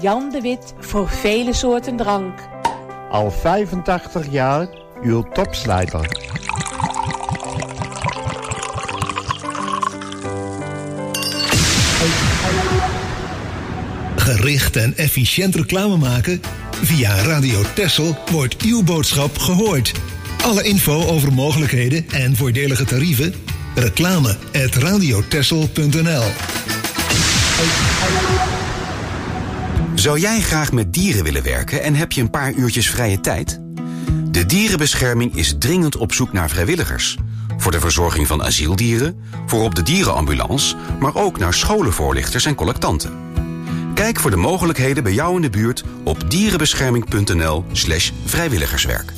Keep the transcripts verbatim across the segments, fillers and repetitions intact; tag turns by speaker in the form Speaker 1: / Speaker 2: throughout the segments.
Speaker 1: Jan de Wit voor vele soorten drank.
Speaker 2: Al vijfentachtig jaar uw topslijter.
Speaker 3: Gericht en efficiënt reclame maken? Via Radio Texel wordt uw boodschap gehoord. Alle info over mogelijkheden en voordelige tarieven? Reclame at radiotexel punt n l.
Speaker 4: Zou jij graag met dieren willen werken en heb je een paar uurtjes vrije tijd? De Dierenbescherming is dringend op zoek naar vrijwilligers. Voor de verzorging van asieldieren, voor op de dierenambulance, maar ook naar scholenvoorlichters en collectanten. Kijk voor de mogelijkheden bij jou in de buurt op dierenbescherming punt n l slash vrijwilligerswerk.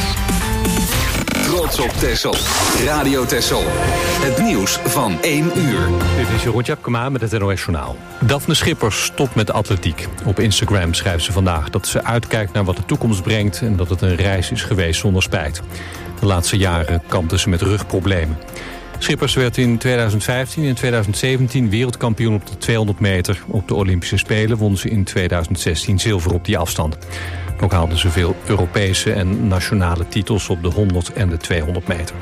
Speaker 4: Trots op Texel. Radio Texel. Het nieuws van één uur.
Speaker 5: Dit is Jeroen Tjepkema met het N O S Journaal. Daphne Schippers stopt met atletiek. Op Instagram schrijft ze vandaag dat ze uitkijkt naar wat de toekomst brengt en dat het een reis is geweest zonder spijt. De laatste jaren kampte ze met rugproblemen. Schippers werd in tweeduizend vijftien en tweeduizend zeventien wereldkampioen op de tweehonderd meter. Op de Olympische Spelen won ze in tweeduizend zestien zilver op die afstand. Ook haalden ze veel Europese en nationale titels op de honderd en de tweehonderd meter.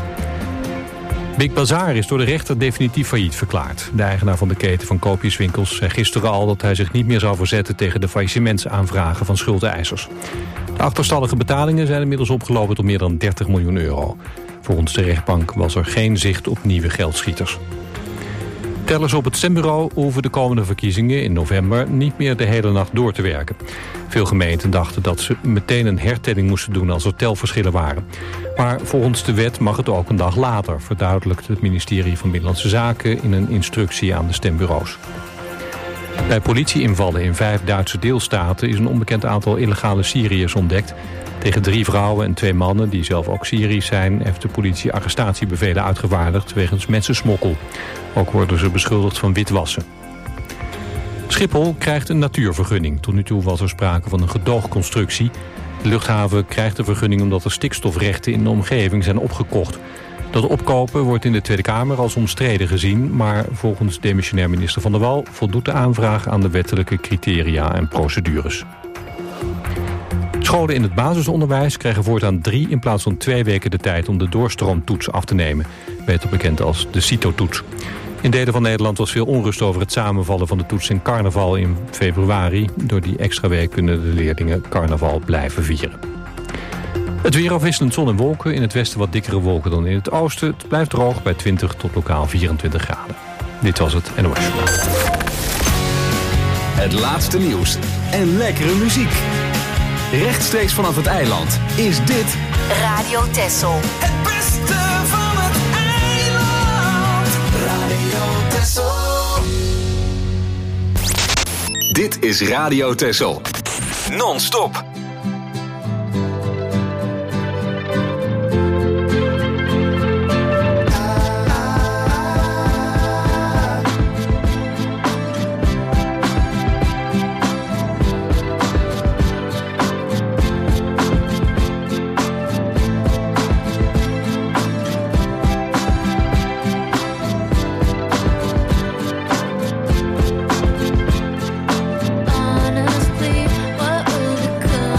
Speaker 5: Big Bazaar is door de rechter definitief failliet verklaard. De eigenaar van de keten van koopjeswinkels zei gisteren al dat hij zich niet meer zou verzetten tegen de faillissementsaanvragen van schuldeisers. De achterstallige betalingen zijn inmiddels opgelopen tot meer dan dertig miljoen euro. Volgens de rechtbank was er geen zicht op nieuwe geldschieters. Tellers op het stembureau hoeven de komende verkiezingen in november niet meer de hele nacht door te werken. Veel gemeenten dachten dat ze meteen een hertelling moesten doen als er telverschillen waren. Maar volgens de wet mag het ook een dag later, verduidelijkt het ministerie van Binnenlandse Zaken in een instructie aan de stembureaus. Bij politieinvallen in vijf Duitse deelstaten is een onbekend aantal illegale Syriërs ontdekt. Tegen drie vrouwen en twee mannen, die zelf ook Syrisch zijn, heeft de politie arrestatiebevelen uitgevaardigd wegens mensensmokkel. Ook worden ze beschuldigd van witwassen. Schiphol krijgt een natuurvergunning. Tot nu toe was er sprake van een gedoogconstructie. De luchthaven krijgt de vergunning omdat er stikstofrechten in de omgeving zijn opgekocht. Dat opkopen wordt in de Tweede Kamer als omstreden gezien, maar volgens demissionair minister Van der Wal voldoet de aanvraag aan de wettelijke criteria en procedures. Scholen in het basisonderwijs krijgen voortaan drie in plaats van twee weken de tijd om de doorstroomtoets af te nemen, beter bekend als de CITO-toets. In delen van Nederland was veel onrust over het samenvallen van de toets in carnaval in februari. Door die extra week kunnen de leerlingen carnaval blijven vieren. Het weer afwisselend zon en wolken. In het westen wat dikkere wolken dan in het oosten. Het blijft droog bij twintig tot lokaal vierentwintig graden. Dit was het N O S Journaal.
Speaker 4: Het laatste nieuws en lekkere muziek. Rechtstreeks vanaf het eiland is dit
Speaker 6: Radio Texel.
Speaker 7: Het beste van het eiland. Radio Texel.
Speaker 4: Dit is Radio Texel. Non-stop.
Speaker 8: Honestly, what will become?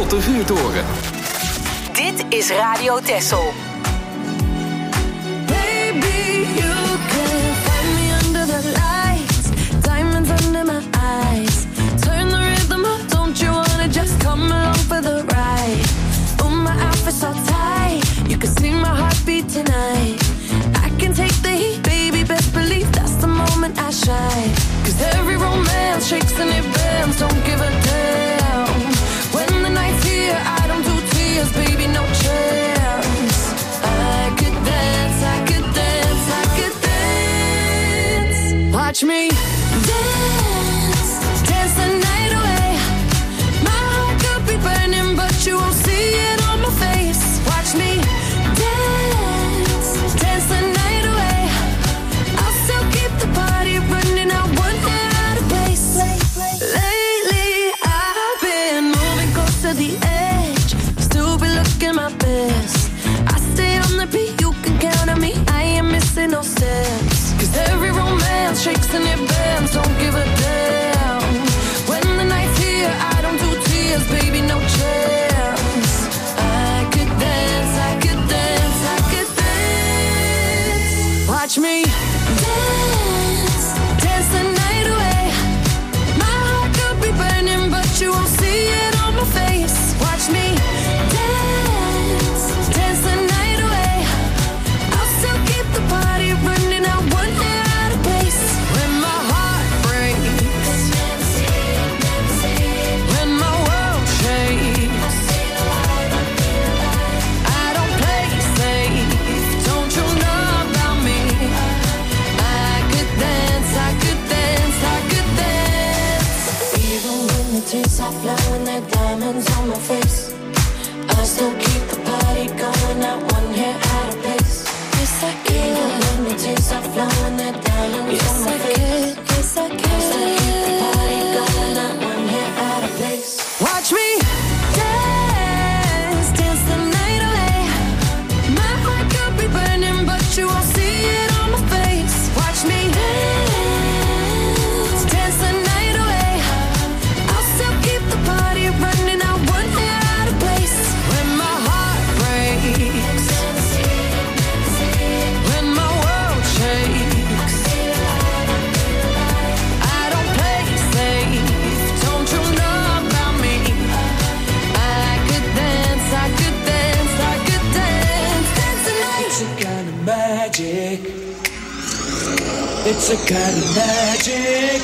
Speaker 6: op de vuurtoren.
Speaker 1: Dit is Radio Texel.
Speaker 8: Baby, you can find me under the lights, diamonds under my eyes. Turn the rhythm up, don't you wanna just come along for the ride? Oh, my outfit's all tight, you can see my heartbeat tonight. I can take the heat, baby, best believe that's the moment I shine. Cause every romance shakes and it bends, don't give a damn. When the night's here, I don't do tears, baby, no chance. I could dance, I could dance, I could dance. Watch me dance, dance the night away. My heart could be burning, but you won't see it on my face. Watch me dance, dance the night away. I'll still keep the party running, I won't get out of place. Lately, I've been moving close to the edge, still be looking my best. I stay on the beat, you can count on me, I ain't missing no steps. Cause every romance shakes and it bends, don't give a damn. When the night's here, I don't do tears, baby, no chance. I could dance, I could dance, I could dance. Watch me dance, dance the night away. My heart could be burning, but you won't see it on my face. Watch me dance, dance the night away. I'll still keep the party running, I won't get out of place. When my heart breaks, when my world shakes, I don't play safe, don't you know about me? I could dance, I could dance, I could dance. Even when the tears are flowing, they're diamonds on my face, I still keep the party going, not one hair out of place. Yes, I can. Even when the tears are flowing, they're diamonds yes, on my I face. Can. Yes, I can. I still keep the party going, not one hair out of place. Watch me dance, dance the night away. My heart could be burning, but you won't see it on my face. Watch me dance, dance the night away. I'll still keep the party running, I won't get out of place. When my heart breaks, when my world shakes, I don't play safe, don't you know about me? I could dance, I could dance, I could dance, dance the night.
Speaker 7: It's a kind of magic. It's a kind of magic.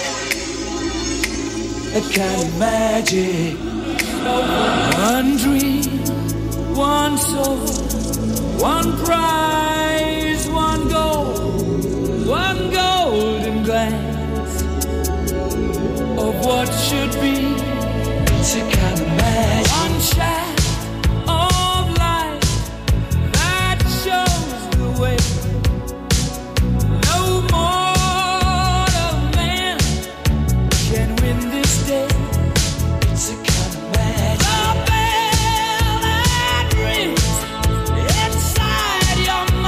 Speaker 7: A kind of magic. One dream, one soul, one prize, one goal, one golden glance of what should be. It's a kind of magic. One shot of light that shows the way. No mortal man can win this day. It's a kind of magic. The bell that rings inside your mind.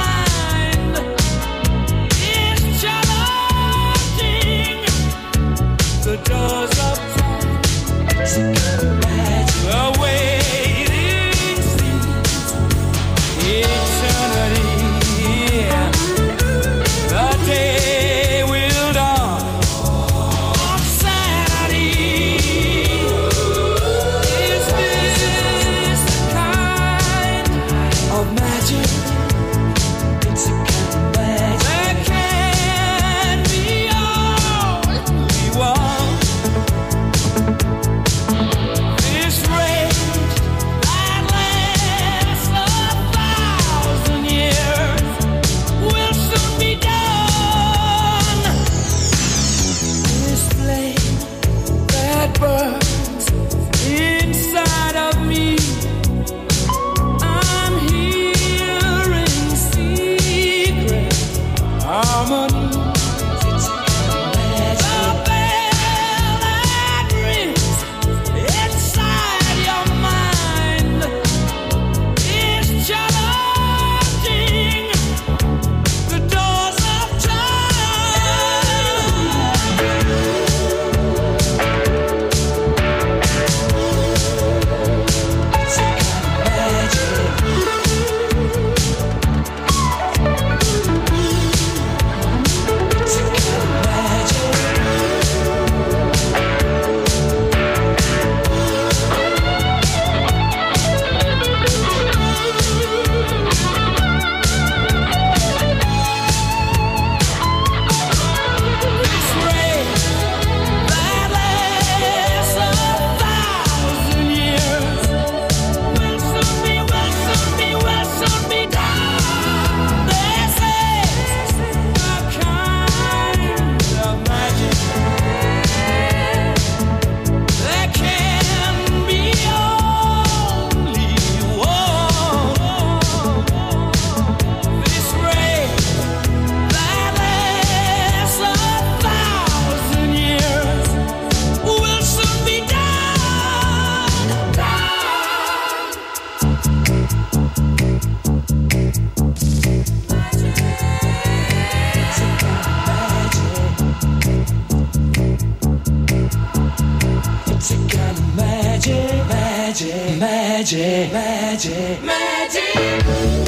Speaker 7: magic, magic, magic.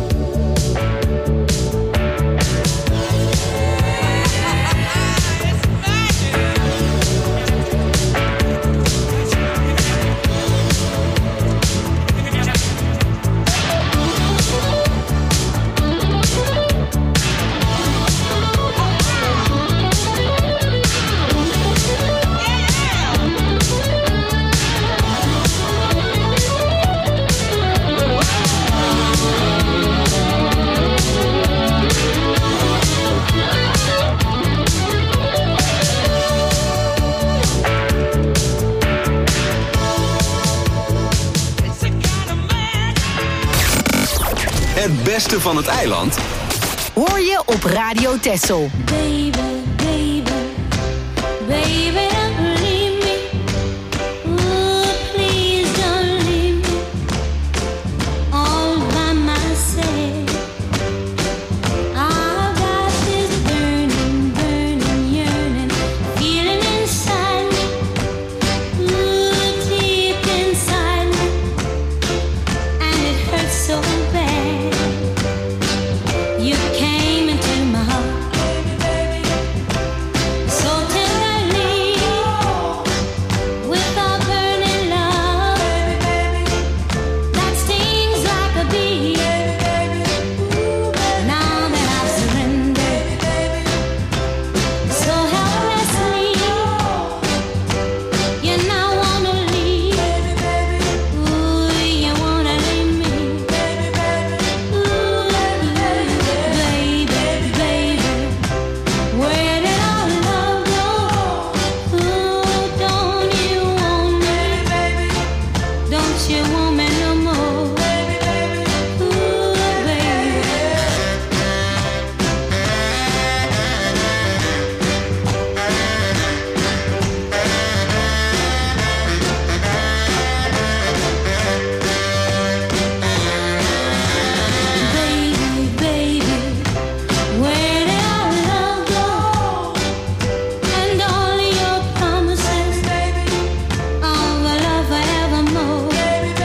Speaker 4: Het beste van het eiland
Speaker 1: hoor je op Radio Texel.
Speaker 8: Baby, baby, baby, don't leave me. Ooh, please don't leave me all by myself. I've got this burning, burning yearning feeling inside me. Ooh, deep inside me, and it hurts so bad. You came into my heart so tenderly with a burning love that stings like a bee. Now that I've surrendered so helplessly, you now wanna leave. Ooh, you wanna leave me. Ooh, baby, baby, where did our love go? Ooh, don't you want me? Don't you want me no more? Ooh, baby. Baby, baby, where did our love go? And all your promises of a love forevermore.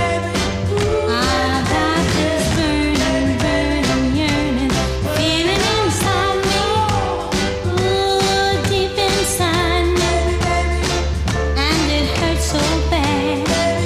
Speaker 8: I've got this burning, burning yearning feeling inside me. Ooh, deep inside me, and it hurts so bad.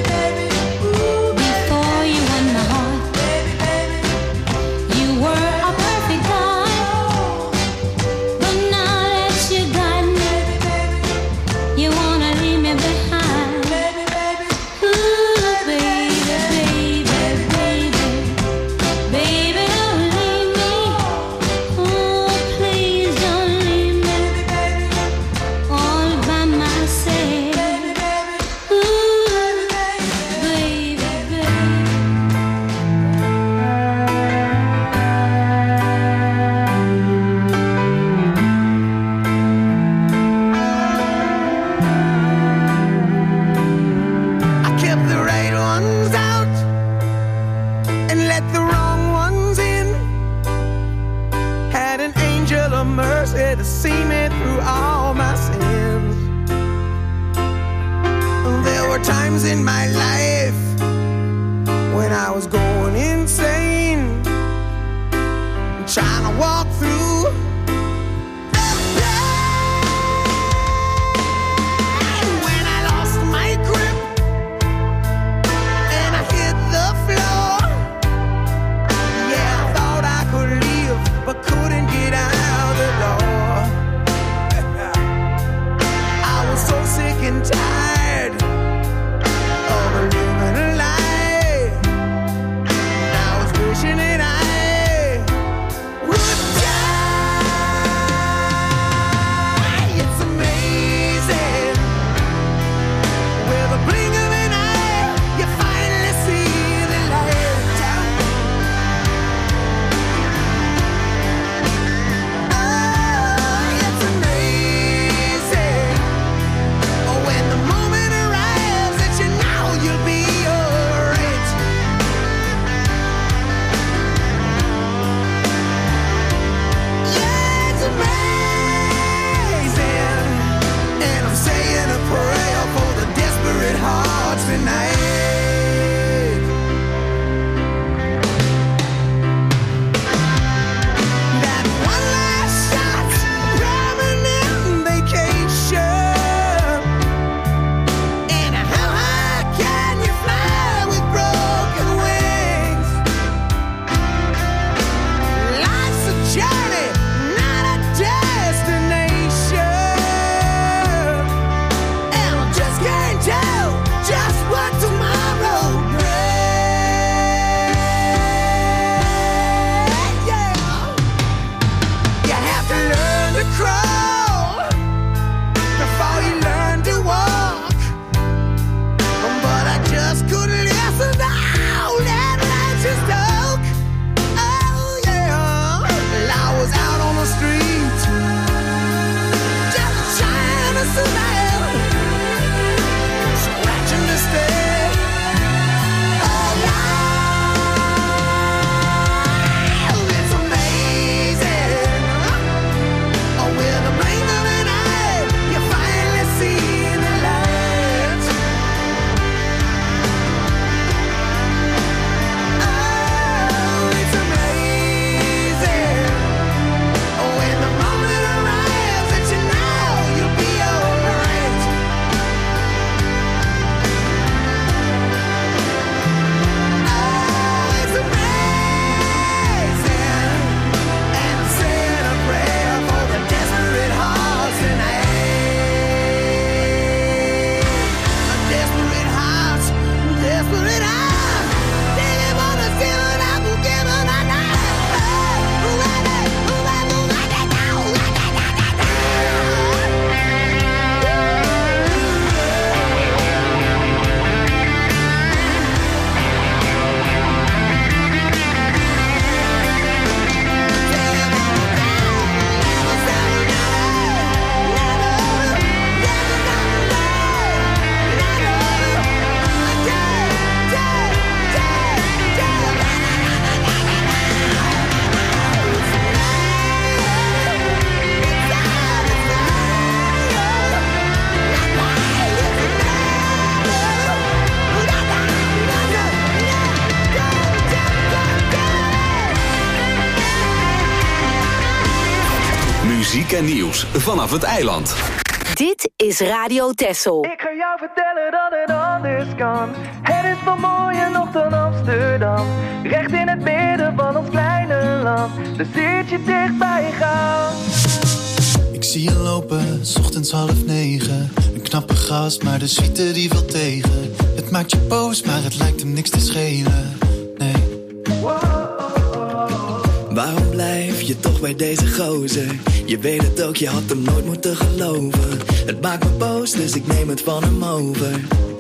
Speaker 8: Before you won my heart, you were a perfect God, but now that you got me, you wanna leave me behind. Ooh, baby, baby, baby, baby, don't leave me. Oh, please don't leave me all by myself. Ooh, baby, baby.
Speaker 6: I kept the right ones out and let the wrong ones in. Had an angel of mercy to see me through all my sins. There were times in my life when I was going insane, trying to walk through the pain. When I lost my grip and I hit the floor, yeah, I thought I could leave, but couldn't get out the door. I was so sick and tired of living a lie.
Speaker 4: muziek en nieuws vanaf het eiland.
Speaker 1: Dit is Radio Texel.
Speaker 9: Ik ga jou vertellen dat het anders kan. Het is veel mooier nog dan Amsterdam. Recht in het midden van ons kleine land. Daar zit je dichtbij gaan.
Speaker 10: Ik zie je lopen, 's ochtends half negen. Een knappe gast, maar de suite die wil tegen. Het maakt je boos, maar het lijkt hem niks te schelen. Nee.
Speaker 11: Waarom blijf je toch bij deze gozer? Je weet het ook, je had hem nooit moeten geloven. Het maakt me boos, dus ik neem het van hem over.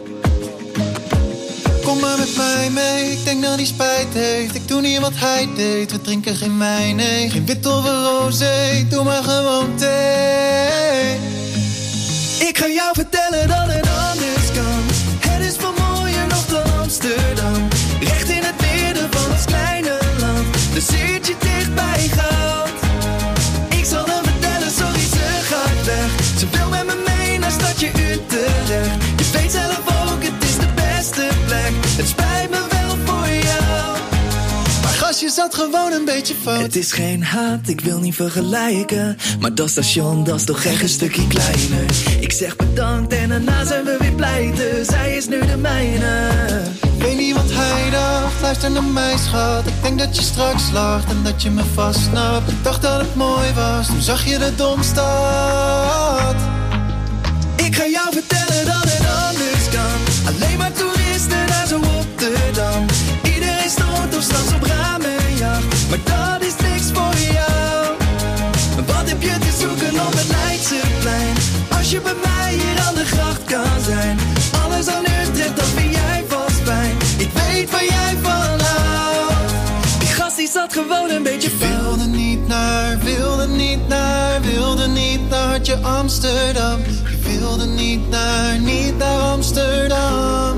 Speaker 10: Kom maar met mij mee, ik denk dat hij spijt heeft. Ik doe niet wat hij deed, we drinken geen wijn, nee. Geen wit of een rosé, doe maar gewoon thee.
Speaker 11: Ik ga jou vertellen dat het anders kan. Het is veel mooier nog dan Amsterdam. Recht in het midden van ons kleine land. Dan zit je dichtbij goud. Ik zal hem vertellen, sorry ze gaat weg. Ze wil met me mee naar stadje Utrecht. Je weet zelf ook, het is de beste plek. Het spijt me wel voor jou.
Speaker 10: Maar gastje zat gewoon een beetje fout.
Speaker 11: Het is geen haat, ik wil niet vergelijken. Maar dat station, dat is toch echt een stukje kleiner. Ik zeg bedankt en daarna zijn we weer pleiten. Zij is nu de mijne.
Speaker 10: Ik weet niet wat hij dacht, luister naar mij schat. Ik denk dat je straks lacht en dat je me vastsnapt. Ik dacht dat het mooi was, toen zag je de domstad.
Speaker 11: Ik ga jou vertellen dat het anders kan. Alleen maar toeristen naar zo Rotterdam. Iedereen stond of straks op ramenjacht. Maar dat is niks voor jou. Wat heb je te zoeken op het Leidseplein? Als je bij mij hier aan de gracht kan zijn. Alles aan Utrecht, dat vind jij vast fijn. Ik weet waar jij van houdt. Die gast die zat gewoon een beetje
Speaker 10: fout. Je wilde niet naar, wilde niet naar, wilde niet naar Hartje Amsterdam. Je wilde niet naar, niet naar Amsterdam.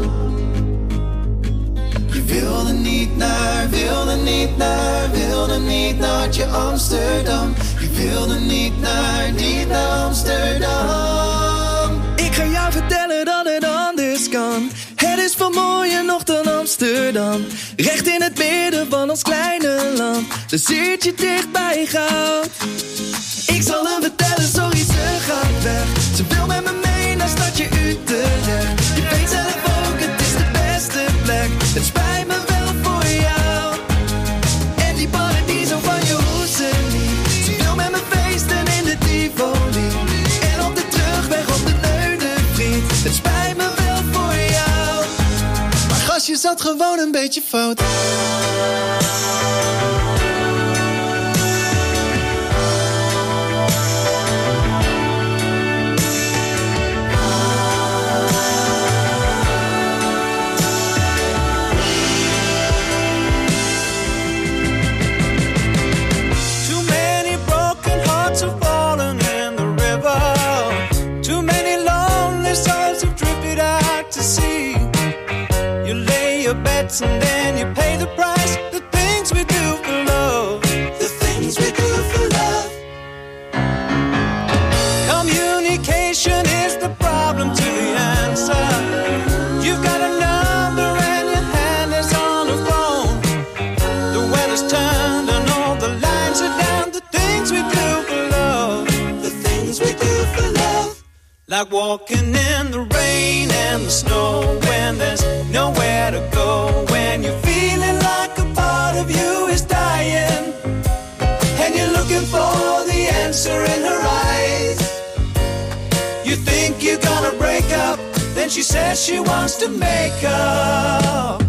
Speaker 10: Je wilde niet naar, wilde niet naar, wilde niet naar Hartje Amsterdam. Je wilde niet naar, niet naar Amsterdam.
Speaker 11: Ik ga jou vertellen dat het anders kan. Het is veel mooier nog dan Amsterdam. Recht in het midden van ons kleine land. Daar zit je dichtbij goud. Ik zal hem vertellen, sorry ze gaat weg. Ze wil met me mee naar stadje Utrecht. Je weet zelf ook, het is de beste plek. Het spijt me wel voor jou. En die paradiso van je hoezen niet. Ze wil met me feesten in de Tivoli. En op de terugweg op de Neudenvriet. Het spijt me wel voor jou.
Speaker 10: Maar gastje zat gewoon een beetje fout.
Speaker 7: And then you pay the price. The things we do for love. The things we do for love. Communication is the problem to the answer. You've got a number and your hand is on the phone. The weather's turned and all the lines are down. The things we do for love. The things we do for love. Like walking in the rain and the snow when there's nowhere to go. When you're feeling like a part of you is dying. And you're looking for the answer in her eyes. You think you're gonna break up. Then she says she wants to make up.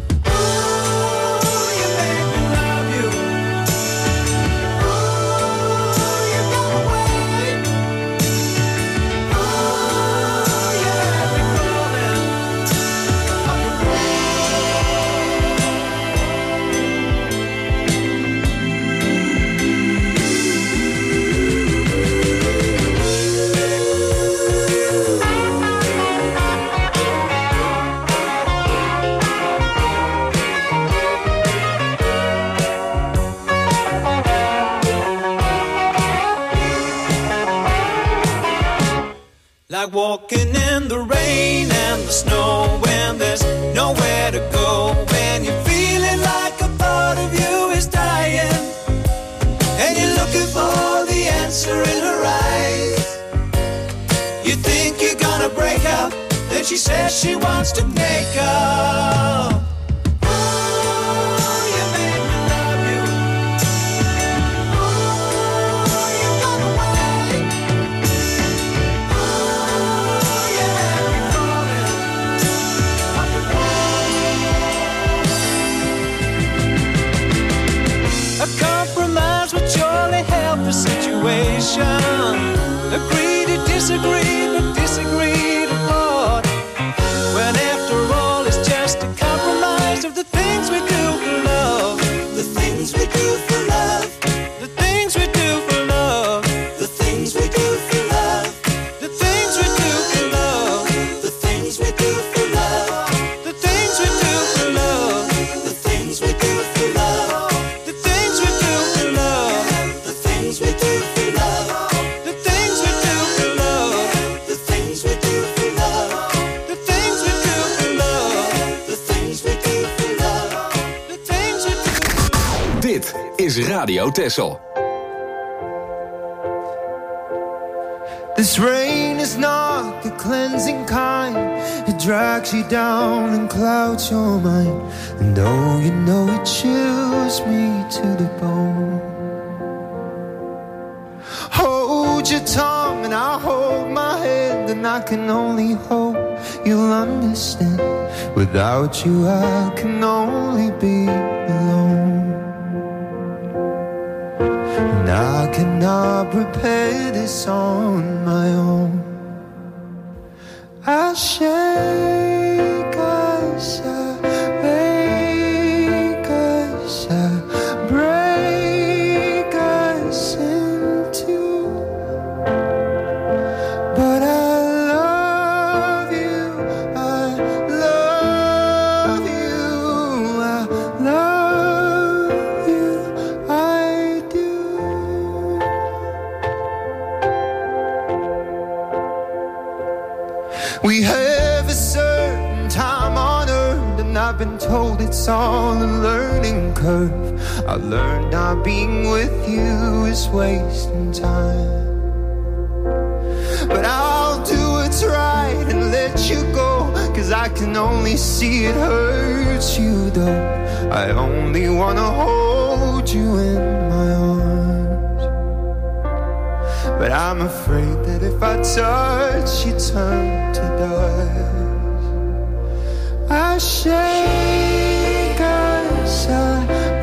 Speaker 7: Like walking in the rain and the snow when there's nowhere to go. When you're feeling like a part of you is dying. And you're looking for the answer answer in her eyes. You think you're gonna break up, then she says she wants to make up. The situation. Agree to disagree, but disagree to part. When after all it's just a compromise of the things we do for love. The things we do for love. The things we do for love. The things we do for love. The things we do for love. The things we do for love. The things we do for love. The things we do for love. The things we do for love. The things we do for love. The things we do for love. The things we do for love. The things we do for love. The things we do for love. The things we do for love.
Speaker 12: Dit is Radio Texel.
Speaker 6: This rain is not the cleansing kind. It drags you down and clouds your mind. And oh, you know it chills me to the bone. Hold your tongue and I'll hold my hand, and I can only hope you'll understand. Without you I can only be alone. And I cannot prepare this on my own. I shake, I sigh, make us, I break us into. But I love you, I love you, I love you, I do. We have a certain time on earth, and I've been told it's all a learning curve. I learned not being with you is wasting time. But I'll do what's right and let you go, 'cause I can only see it hurts you though. I only wanna hold you in my arms. But I'm afraid that if I touch you turn to dust. I shake us, I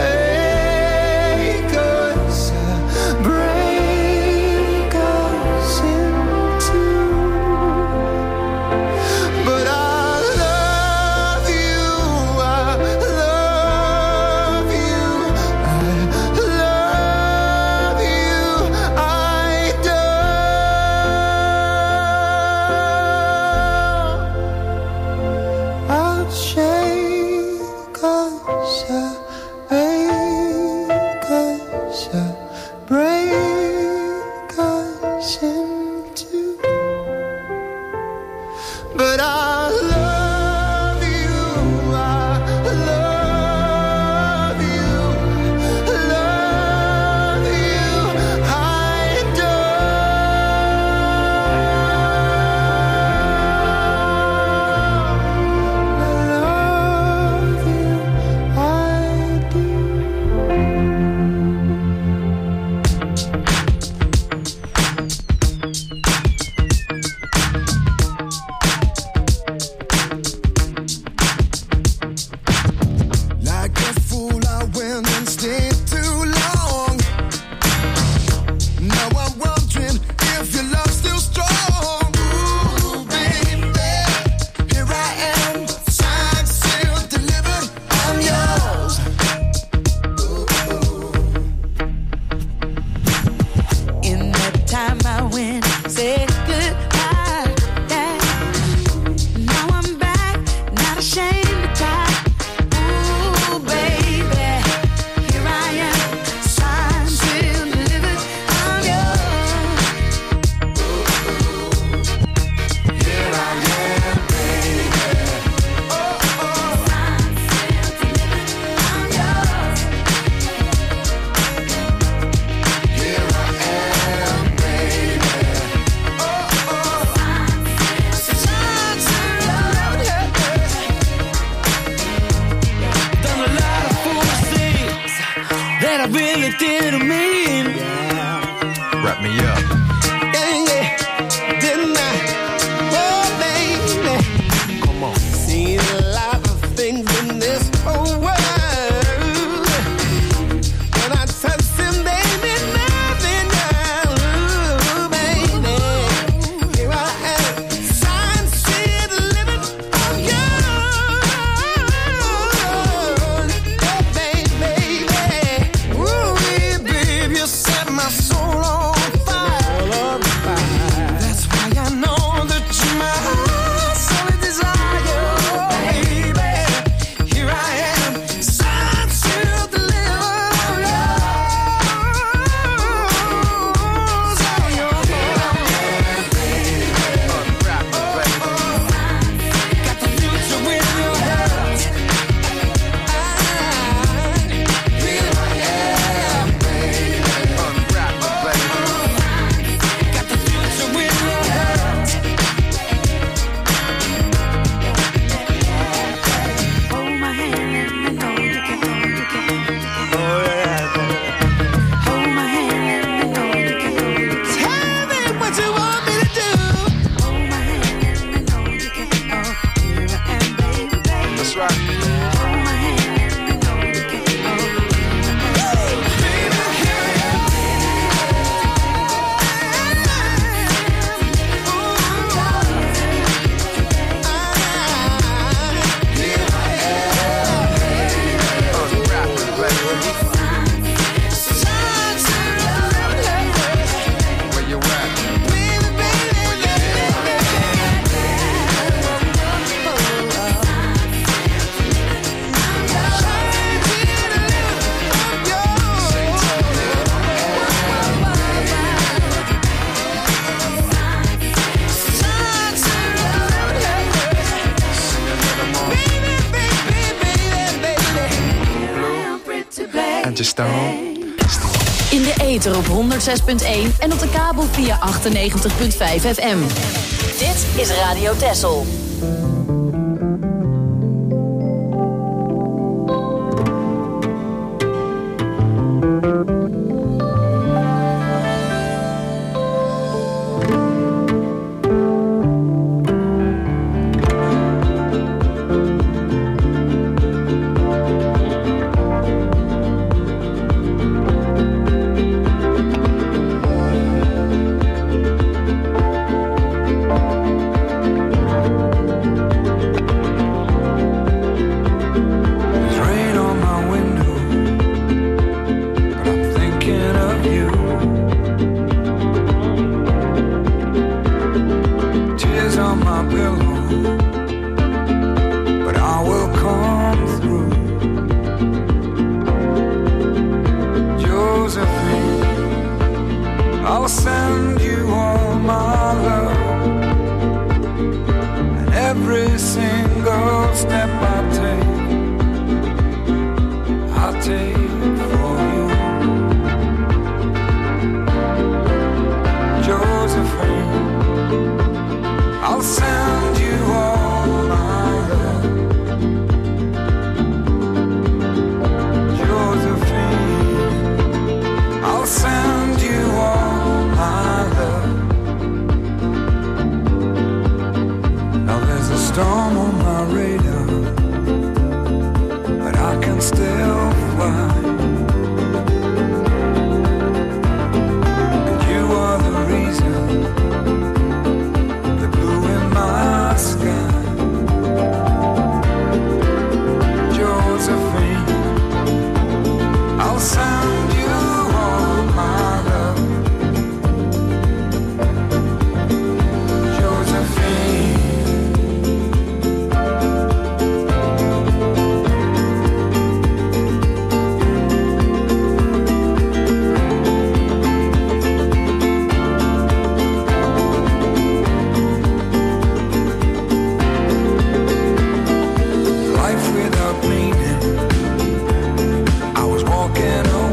Speaker 6: ache us, I break us in two. But I love you, I love you, I love you, I do. I'll shake
Speaker 11: that I really didn't mean.
Speaker 13: Wrap me up.
Speaker 11: Yeah, yeah, didn't I? Oh, baby.
Speaker 13: Come on.
Speaker 11: Seen a lot of things in this whole world. When I touch them, baby, nothing else. Ooh, baby. Here I am, signed, sealed, living on yours. Oh, baby, baby. Ooh, baby, you set my soul on fire. That's why I know that you're my solid desire. Oh, baby, here I am, signed, sealed, delivered on yours. On your
Speaker 13: Unwrap me, baby.
Speaker 11: got the future with your hands. Here I am,
Speaker 13: Unwrap me, baby.
Speaker 11: got the future with your hands.
Speaker 8: Hold my hand, let me know you can go, you can go, you can go. Hold my hand, let me know you can go, you can go.
Speaker 11: Tell me what you want me to do.
Speaker 8: Hold my hand, let me know you can go. Here I am, baby, baby.
Speaker 13: That's right.
Speaker 8: Hold my hand, let me know you can go.
Speaker 13: Unwrap me, baby. Where you at? And just stone.
Speaker 1: In de ether op honderd zes punt één en op de kabel via achtennegentig punt vijf F M. Dit is Radio Texel.
Speaker 7: There's rain on my window, but I'm thinking of you. Tears on my pillow, but I will come through. Josephine, I'll send you all my love, and every single step I take, I'll take for you. Josephine, I'll send you all my love. Josephine, I'll send you all my love. Now there's a storm on my radar, but I can still fly. And you are the reason, the blue in my sky. Josephine, I'll send you all my love. Josephine. Life without meaning, I was walking away.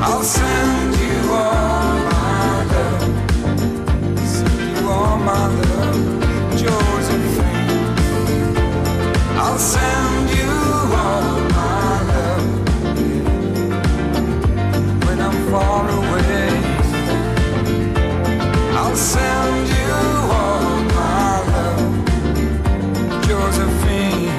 Speaker 14: I'll send you all my love, send you all my love, Josephine. I'll send you all my love when I'm far away. I'll send you all my love, Josephine.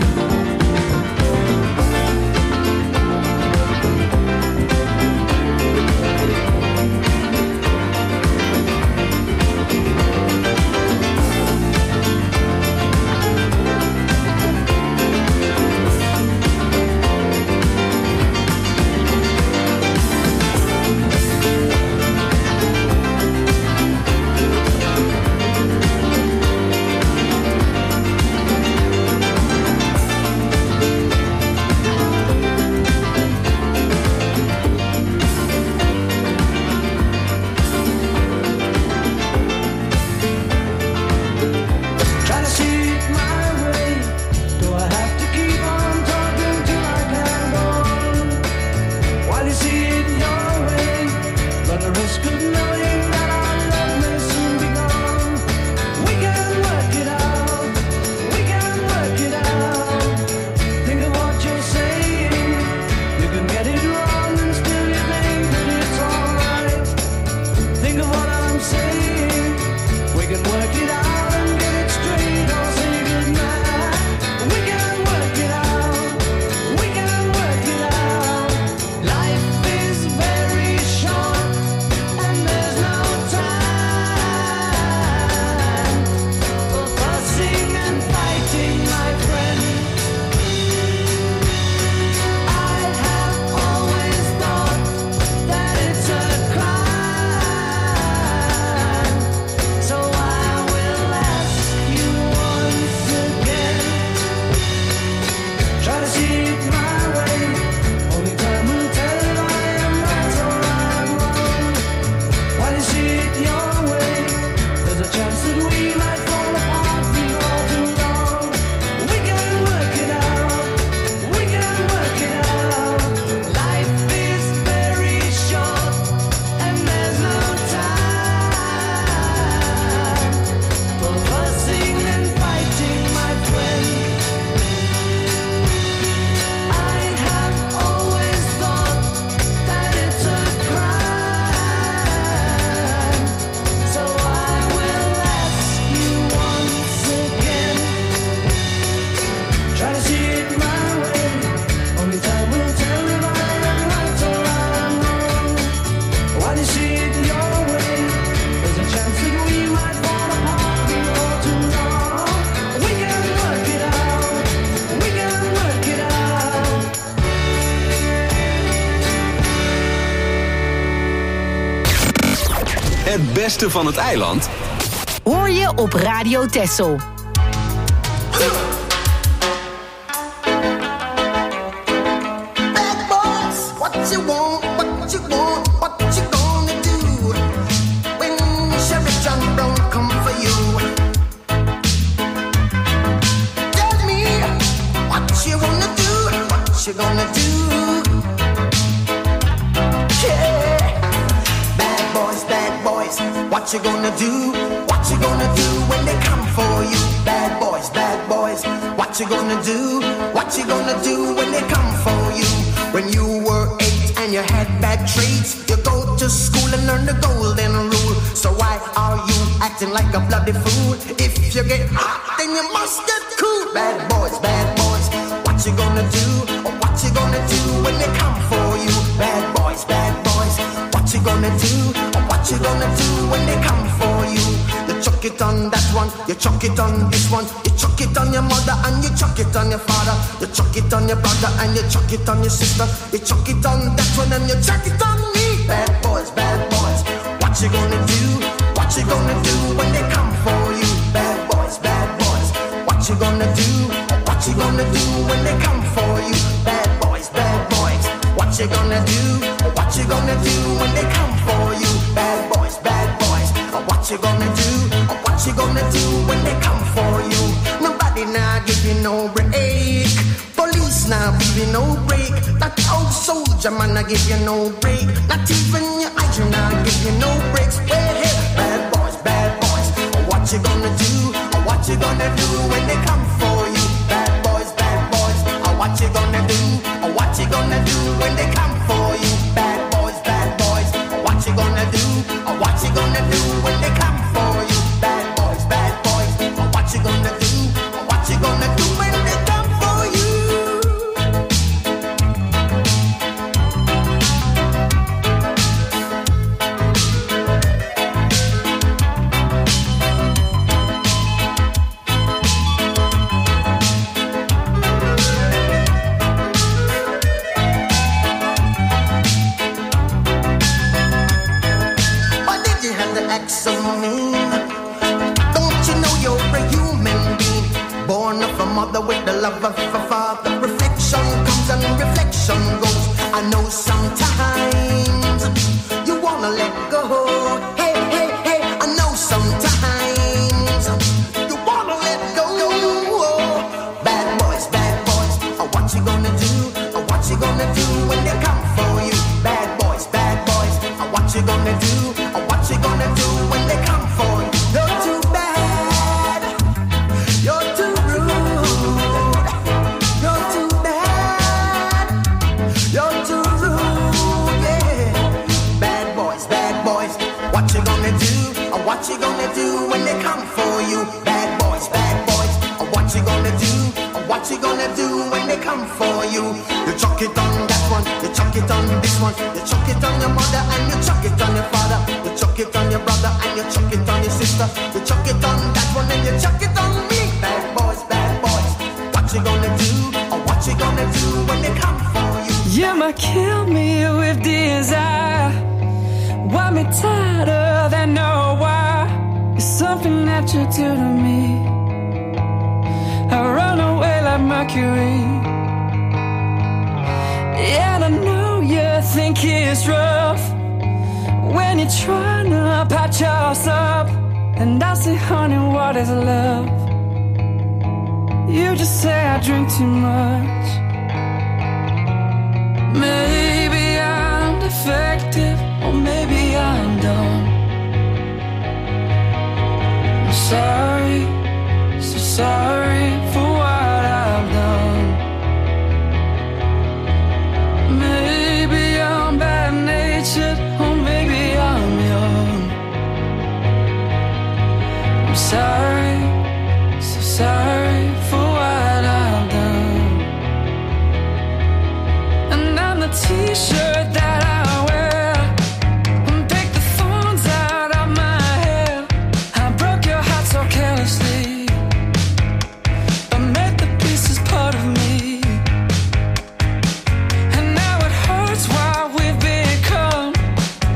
Speaker 12: Het beste van het eiland
Speaker 1: hoor je op Radio Texel.
Speaker 15: Bad boys, what you want, what you want, what you gonna do when Sheriff John Brown come for you? Tell me what you wanna do, what you gonna do. What you gonna do? What you gonna do when they come for you? Bad boys, bad boys. What you gonna do? What you gonna do when they come for you? When you were eight and you had bad traits, you go to school and learn the golden rule. So why are you acting like a bloody fool? If you get hot, then you must get cool. Bad boys, bad boys. What you gonna do? Or what you gonna do when they come for you? Bad boys, bad boys. What you gonna do? Or what you gonna do when they come for you? You chuck it on that one, you chuck it on this one, you chuck it on your mother and you chuck it on your father, you chuck it on your brother and you chuck it on your sister, you chuck it on that one and you chuck it on me. Bad boys, bad boys. What you gonna do? What you gonna do when they come for you? Bad boys, bad boys. What you gonna do? What you gonna do when they come for you? Bad boys, bad boys. What you gonna do? What you gonna do when they come for you? Bad boys, bad boys. What you gonna do? What you gonna do when they come for you? Nobody now give you no break. Police now give you no break. That Oh, soldier man, I give you no break. Not even your eyes, you now give you no breaks. Well, hey, bad boys, bad boys. What you gonna do? What you gonna do when they come for you? Bad boys, bad boys. What you gonna do? What you gonna do when they come for you? Bad boys, bad boys. What you gonna do? What you gonna do when they come for you? Bad boys, bad boys. What you gonna do? What you gonna do when they come for you? Mother with the love of a father. Reflection comes and reflection goes. I know sometimes you wanna let go. Hey, hey, hey, I know sometimes you wanna let go. Bad boys, bad boys, what you gonna do? What you gonna do when they come for you? Bad boys, bad boys, what you gonna do? What you gonna do when they come for you? You're too bad, you're too what you gonna do when they come for you? Bad boys, bad boys. What you gonna do? What you gonna do when they come for you? You chuck it on that one, you chuck it on this one, you chuck it on your mother and you chuck it on your father, you chuck it on your brother and you chuck it on your sister, you chuck it on that one and you chuck it on me. Bad boys, bad boys. What you gonna do? What you gonna do when they come for you?
Speaker 11: You might kill me with desire. Want me tighter than no why? It's something that you do to me. I run away like Mercury. Yeah, I know you think it's rough when you're trying to patch us up. And I say, honey, what is love? You just say I drink too much. Maybe I'm defective, or maybe I'm dumb. I'm sorry, so sorry for what I've done. Maybe I'm bad-natured, or maybe I'm young. I'm sorry, so sorry for what I've done. And I'm the t-shirt that I wear. Take the thorns out of my hair. I broke your heart so carelessly, but made the pieces part of me. And now it hurts what we've become.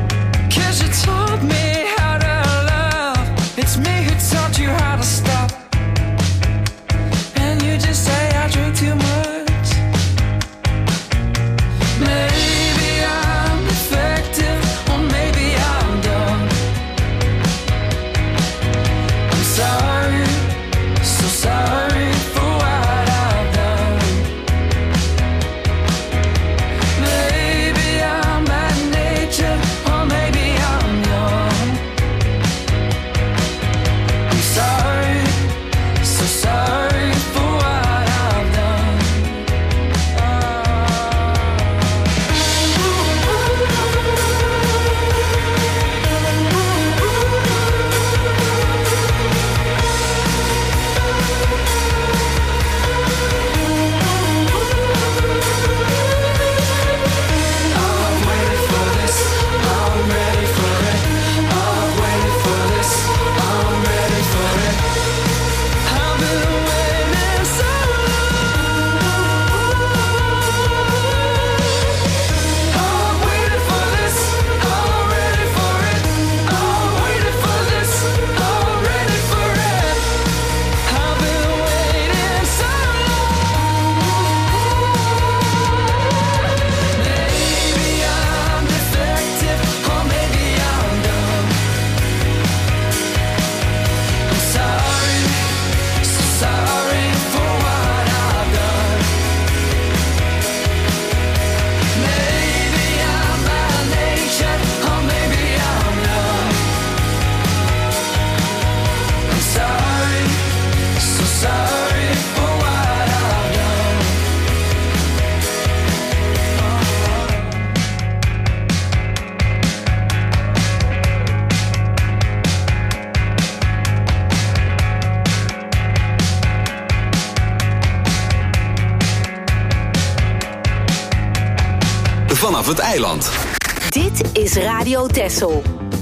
Speaker 12: vanaf het eiland.
Speaker 1: Dit is Radio Texel.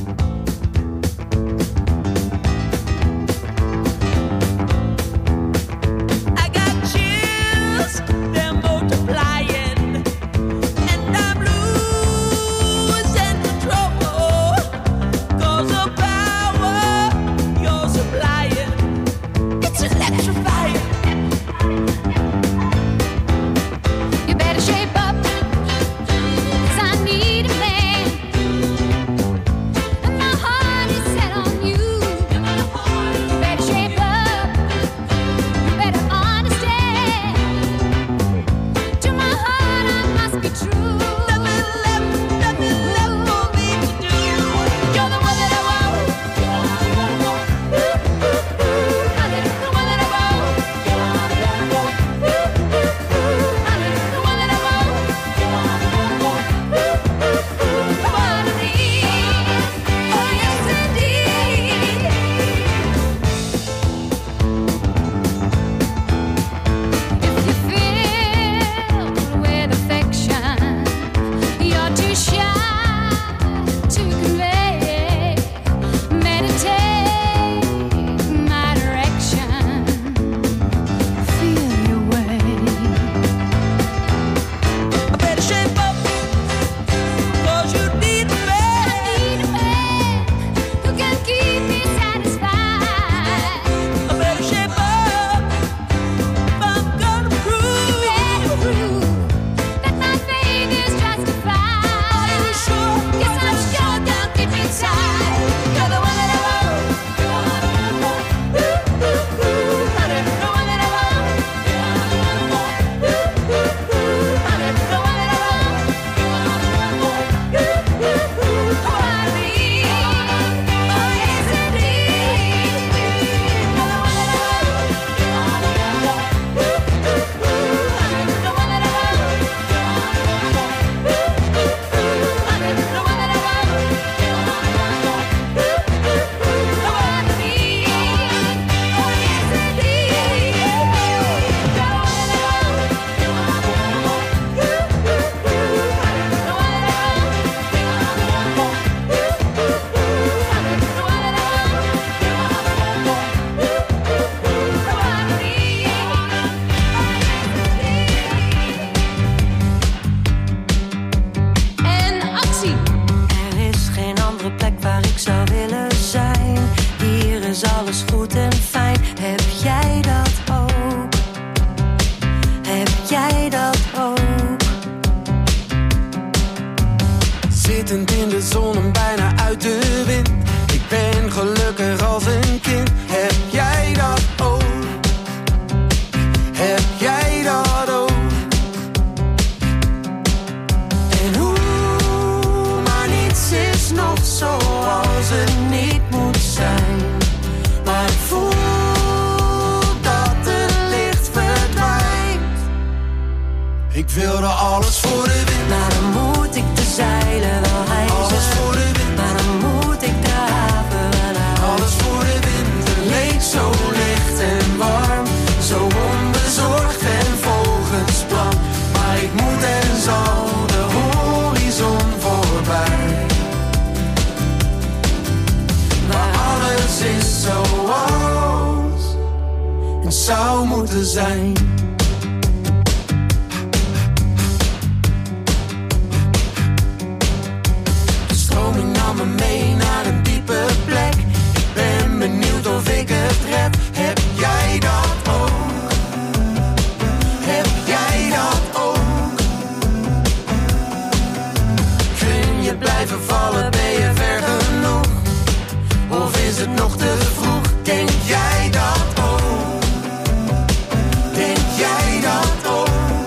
Speaker 16: Zou moeten zijn. De stroming nam me mee naar een diepe plek. Ik ben benieuwd of ik het red. Heb jij dat ook? Heb jij dat ook? Kun je blijven vallen, ben je ver genoeg? Of is het nog te vroeg? Denk jij dat ook? Denk jij dat ook?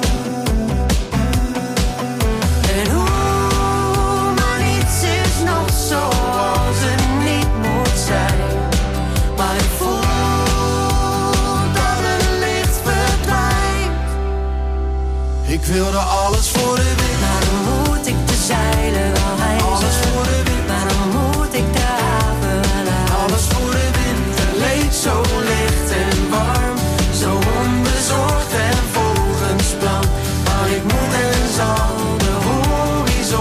Speaker 16: En hoe, maar niets is nog zoals het niet moet zijn. Maar ik voel dat het licht verdwijnt. Ik wilde alles voor de wind. Maar dan moet ik de zeilen wel hijsen. Alles voor de wind. Maar dan moet ik de haven wel uit. Alles voor de wind. Het leek zo licht en warm. Zo onbezorgd en volgens plan. Maar ik moet en zal de horizon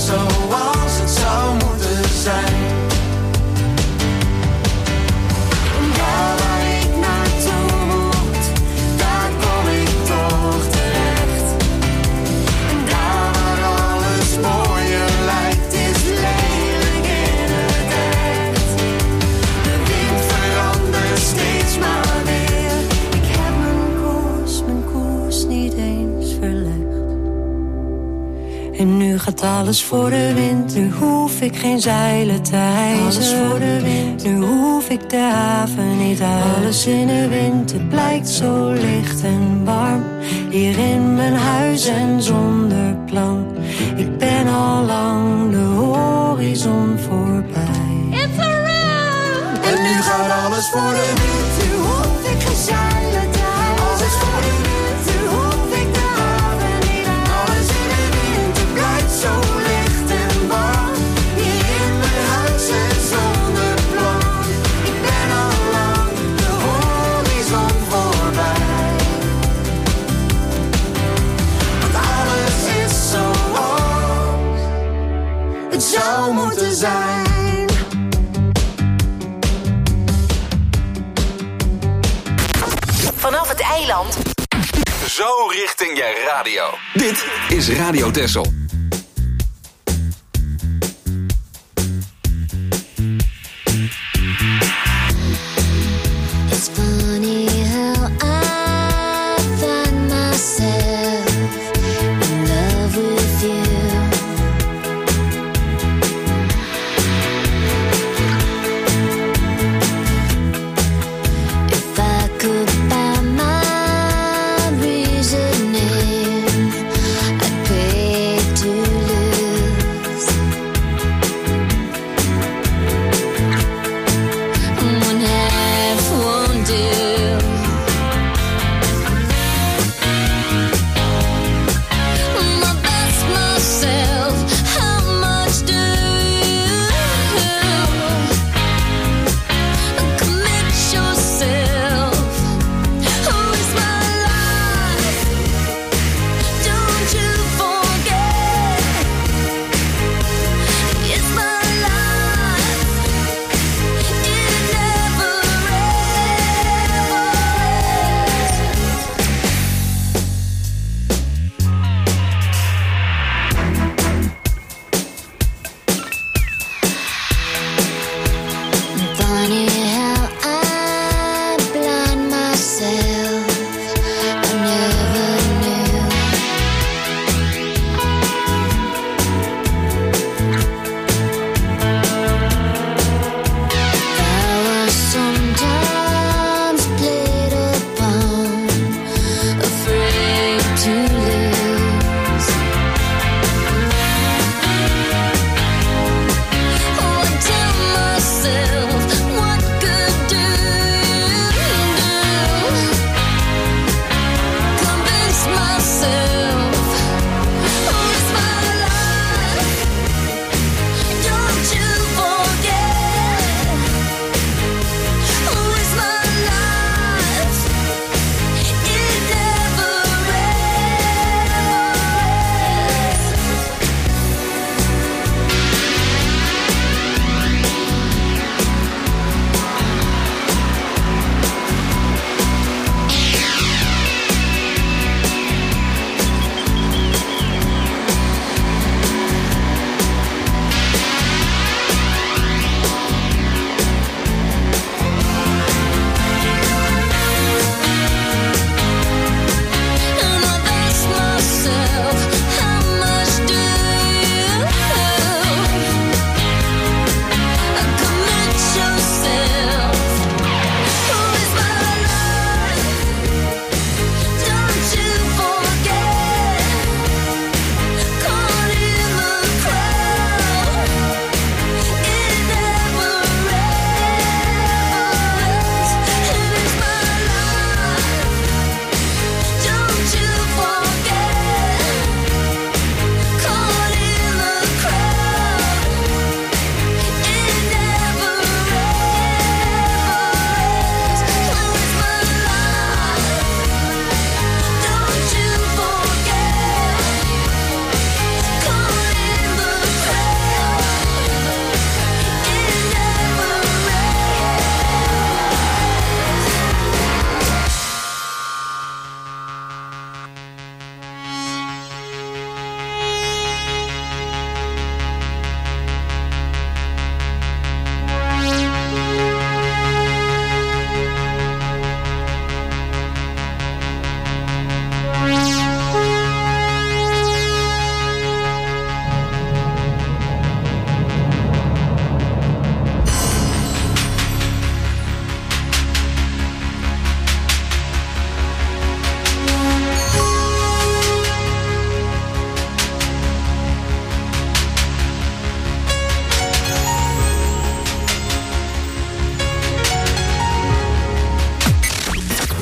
Speaker 16: zoals het zou moeten zijn. En daar waar ik naartoe moet, daar kom ik toch terecht. En daar waar alles mooier lijkt, is lelijk in het echt. De wind verandert steeds maar weer. Ik heb mijn koers, mijn koers niet eens verlegd. En nu gaat alles voor de wind, nu hoef ik geen zeilen te hijsen. Alles voor de wind, nu hoef ik de haven niet uit. Alles in de wind, het blijkt zo licht en warm. Hier in mijn huis en zonder plan. Ik ben al lang de horizon voorbij. It's a run! En nu gaat alles voor de wind, nu hoef ik geen zeilen te hijsen. Alles voor de wind, nu hoef ik de haven niet uit. Alles in de wind, het blijft zo licht en warm. Hier in mijn huis en zonder plan. Ik ben al lang de horizon voorbij. Want alles is zoals het zou moeten zijn.
Speaker 1: Vanaf het eiland.
Speaker 12: Zo richting je radio. Dit is Radio Texel.
Speaker 17: It's funny how I find myself in love with you. If I could find my reasoning, I'd pay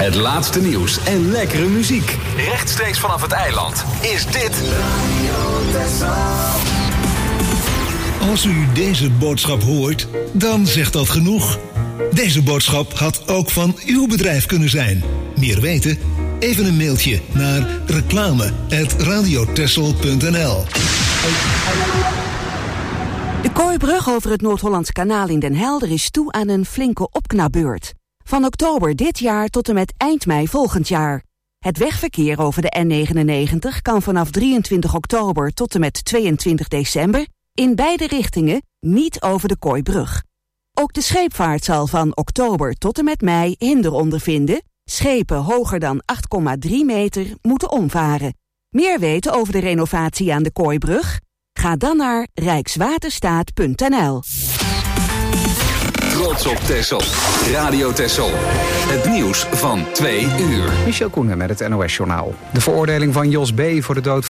Speaker 12: Het laatste nieuws en lekkere muziek. Rechtstreeks vanaf het eiland is dit
Speaker 3: Als u deze boodschap hoort, dan zegt dat genoeg. Deze boodschap had ook van uw bedrijf kunnen zijn. Meer weten? Even een mailtje naar reclame apenstaartje radiotessel punt n l.
Speaker 18: De Kooibrug over het Noord-Hollands Kanaal in Den Helder is toe aan een flinke opknapbeurt. Van oktober dit jaar tot en met eind mei volgend jaar. Het wegverkeer over de N negenennegentig kan vanaf drieëntwintig oktober tot en met tweeëntwintig december... in beide richtingen niet over de Kooibrug. Ook de scheepvaart zal van oktober tot en met mei hinder ondervinden. Schepen hoger dan acht komma drie meter moeten omvaren. Meer weten over de renovatie aan de Kooibrug? Ga dan naar rijkswaterstaat punt n l.
Speaker 12: Trots op Texel. Radio Texel. Het nieuws van twee uur.
Speaker 19: Michel Koenen met het N O S-journaal. De veroordeling van Jos B. voor de dood